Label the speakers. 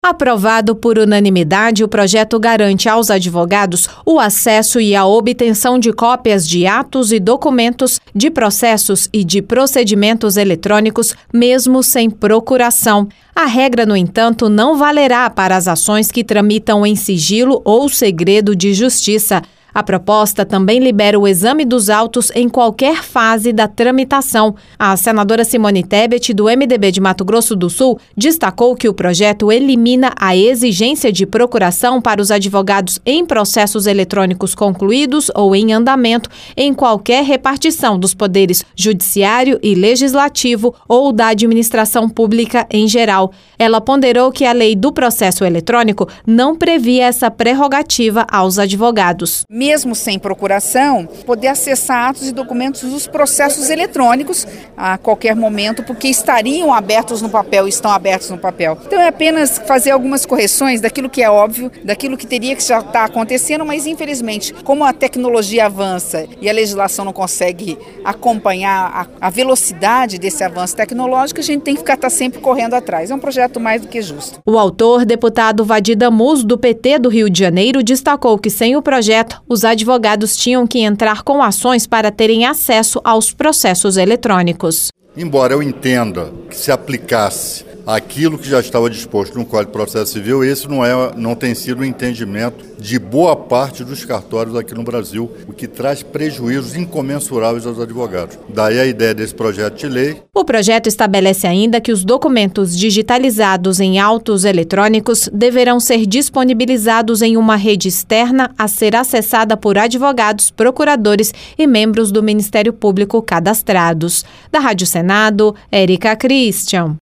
Speaker 1: Aprovado por unanimidade, o projeto garante aos advogados o acesso e a obtenção de cópias de atos e documentos, de processos e de procedimentos eletrônicos, mesmo sem procuração. A regra, no entanto, não valerá para as ações que tramitam em sigilo ou segredo de justiça. A proposta também libera o exame dos autos em qualquer fase da tramitação. A senadora Simone Tebet, do MDB de Mato Grosso do Sul, destacou que o projeto elimina a exigência de procuração para os advogados em processos eletrônicos concluídos ou em andamento em qualquer repartição dos poderes judiciário e legislativo ou da administração pública em geral. Ela ponderou que a lei do processo eletrônico não previa essa prerrogativa aos advogados.
Speaker 2: Mesmo sem procuração, poder acessar atos e documentos dos processos eletrônicos a qualquer momento, porque estariam abertos no papel, estão abertos no papel. Então é apenas fazer algumas correções daquilo que é óbvio, daquilo que teria que já estar acontecendo, mas infelizmente, como a tecnologia avança e a legislação não consegue acompanhar a velocidade desse avanço tecnológico, a gente tem que estar sempre correndo atrás. É um projeto mais do que justo.
Speaker 1: O autor, deputado Vadir Damus, do PT do Rio de Janeiro, destacou que sem o projeto, os advogados tinham que entrar com ações para terem acesso aos processos eletrônicos.
Speaker 3: Embora eu entenda que se aplicasse aquilo que já estava disposto no Código de Processo Civil, esse não tem sido o entendimento de boa parte dos cartórios aqui no Brasil, o que traz prejuízos incomensuráveis aos advogados. Daí a ideia desse projeto de lei.
Speaker 1: O projeto estabelece ainda que os documentos digitalizados em autos eletrônicos deverão ser disponibilizados em uma rede externa a ser acessada por advogados, procuradores e membros do Ministério Público cadastrados. Da Rádio Senado, Érica Christian.